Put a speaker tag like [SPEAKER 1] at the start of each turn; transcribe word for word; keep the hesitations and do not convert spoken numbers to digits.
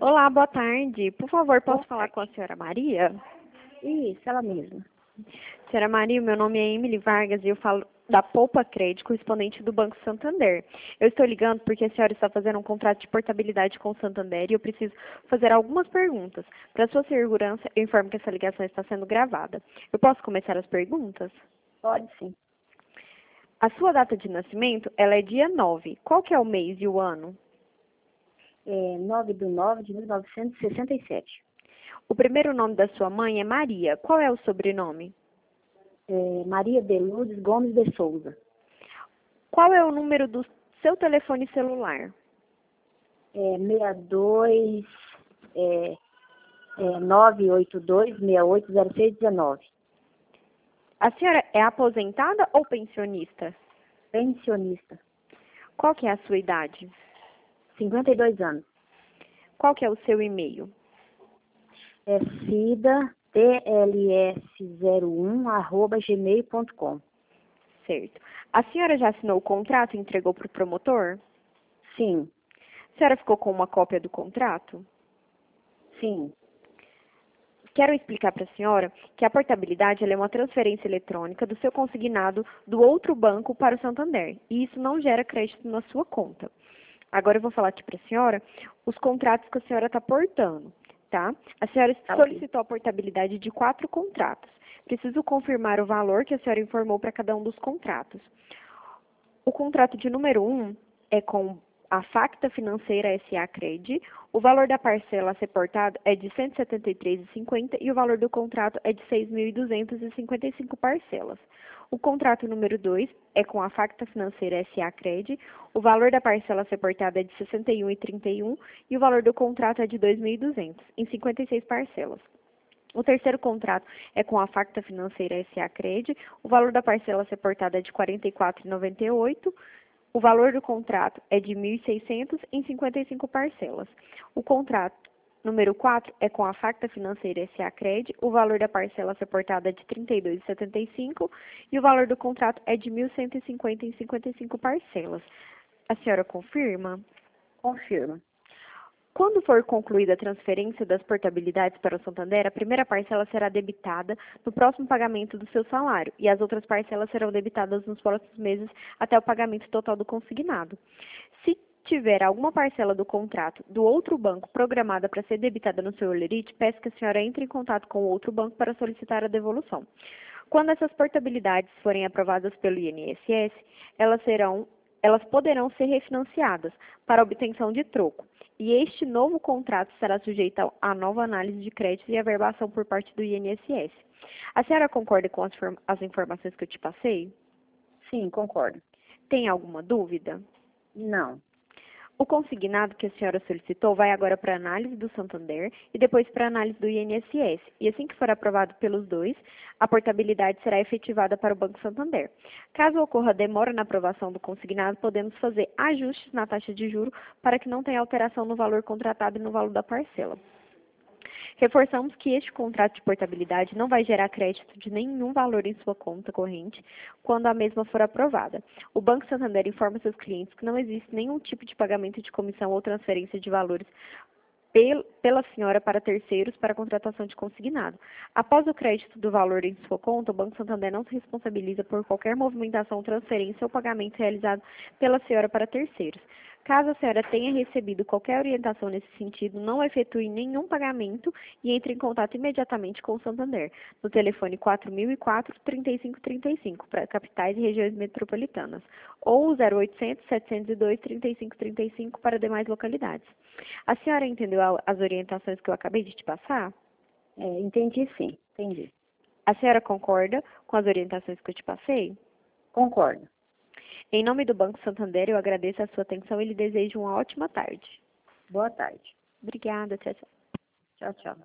[SPEAKER 1] Olá, boa tarde. Por favor, posso
[SPEAKER 2] Boa
[SPEAKER 1] falar
[SPEAKER 2] tarde.
[SPEAKER 1] com a senhora Maria?
[SPEAKER 2] Isso, ela mesma.
[SPEAKER 1] Senhora Maria, meu nome é Emily Vargas e eu falo da Poupa Crédito, correspondente do Banco Santander. Eu estou ligando porque a senhora está fazendo um contrato de portabilidade com o Santander e eu preciso fazer algumas perguntas. Para sua segurança, eu informo que essa ligação está sendo gravada. Eu posso começar as perguntas?
[SPEAKER 2] Pode sim.
[SPEAKER 1] A sua data de nascimento, ela é dia nove. Qual que é o mês e o ano?
[SPEAKER 2] É nove de nove de mil novecentos e sessenta e sete.
[SPEAKER 1] O primeiro nome da sua mãe é Maria. Qual é o sobrenome?
[SPEAKER 2] É Maria de Lourdes Gomes de Souza.
[SPEAKER 1] Qual é o número do seu telefone celular?
[SPEAKER 2] É sessenta e dois, é, é nove oito dois, seis oito zero seis um nove.
[SPEAKER 1] A senhora é aposentada ou pensionista?
[SPEAKER 2] Pensionista.
[SPEAKER 1] Qual que é a sua idade?
[SPEAKER 2] cinquenta e dois anos.
[SPEAKER 1] Qual que é o seu e-mail?
[SPEAKER 2] É cida t l s zero um arroba gmail ponto com.
[SPEAKER 1] Certo. A senhora já assinou o contrato e entregou para o promotor?
[SPEAKER 2] Sim,
[SPEAKER 1] A senhora ficou com uma cópia do contrato?
[SPEAKER 2] sim.
[SPEAKER 1] Quero explicar para a senhora que a portabilidade ela é uma transferência eletrônica do seu consignado do outro banco para o Santander. E isso não gera crédito na sua conta. Agora eu vou falar aqui para a senhora os contratos que a senhora está portando, tá? A senhora
[SPEAKER 2] Tá ok.
[SPEAKER 1] solicitou a portabilidade de quatro contratos. Preciso confirmar o valor que a senhora informou para cada um dos contratos. O contrato de número um é com a Facta Financeira S A Cred. O valor da parcela a ser portada é de cento e setenta e três reais e cinquenta centavos e o valor do contrato é de seis mil duzentas e cinquenta e cinco parcelas. O contrato número dois é com a Facta Financeira S A Cred. O valor da parcela a ser portada é de sessenta e um reais e trinta e um centavos e o valor do contrato é de dois mil e duzentos reais em cinquenta e seis parcelas. O terceiro contrato é com a Facta Financeira S A Cred. O valor da parcela a ser portada é de quarenta e quatro reais e noventa e oito centavos. O valor do contrato é de mil e seiscentos reais em cinquenta e cinco parcelas. O contrato número quatro é com a Facta Financeira S A Cred. O valor da parcela a ser portada é de trinta e dois reais e setenta e cinco centavos e o valor do contrato é de mil cento e cinquenta reais em cinquenta e cinco parcelas. A senhora confirma?
[SPEAKER 2] Confirma.
[SPEAKER 1] Quando for concluída a transferência das portabilidades para o Santander, a primeira parcela será debitada no próximo pagamento do seu salário e as outras parcelas serão debitadas nos próximos meses até o pagamento total do consignado. Se tiver alguma parcela do contrato do outro banco programada para ser debitada no seu holerite, peço que a senhora entre em contato com o outro banco para solicitar a devolução. Quando essas portabilidades forem aprovadas pelo I N S S, elas serão elas poderão ser refinanciadas para obtenção de troco. E este novo contrato será sujeito a nova análise de crédito e averbação por parte do I N S S. A senhora concorda com as, as informações que eu te passei?
[SPEAKER 2] Sim, concordo.
[SPEAKER 1] Tem alguma dúvida?
[SPEAKER 2] Não.
[SPEAKER 1] O consignado que a senhora solicitou vai agora para a análise do Santander e depois para a análise do I N S S. E assim que for aprovado pelos dois, a portabilidade será efetivada para o Banco Santander. Caso ocorra demora na aprovação do consignado, podemos fazer ajustes na taxa de juro para que não tenha alteração no valor contratado e no valor da parcela. Reforçamos que este contrato de portabilidade não vai gerar crédito de nenhum valor em sua conta corrente quando a mesma for aprovada. O Banco Santander informa seus clientes que não existe nenhum tipo de pagamento de comissão ou transferência de valores pela senhora para terceiros para a contratação de consignado. Após o crédito do valor em sua conta, o Banco Santander não se responsabiliza por qualquer movimentação, transferência ou pagamento realizado pela senhora para terceiros. Caso a senhora tenha recebido qualquer orientação nesse sentido, não efetue nenhum pagamento e entre em contato imediatamente com o Santander, no telefone quatro mil e quatro, trinta e cinco trinta e cinco, para capitais e regiões metropolitanas, ou zero oitocentos, setecentos e dois, trinta e cinco trinta e cinco para demais localidades. A senhora entendeu as orientações que eu acabei de te passar?
[SPEAKER 2] É, entendi sim, entendi.
[SPEAKER 1] A senhora concorda com as orientações que eu te passei?
[SPEAKER 2] Concordo.
[SPEAKER 1] Em nome do Banco Santander, eu agradeço a sua atenção e lhe desejo uma ótima tarde.
[SPEAKER 2] Boa tarde.
[SPEAKER 1] Obrigada, tchau, tchau.
[SPEAKER 2] Tchau, tchau.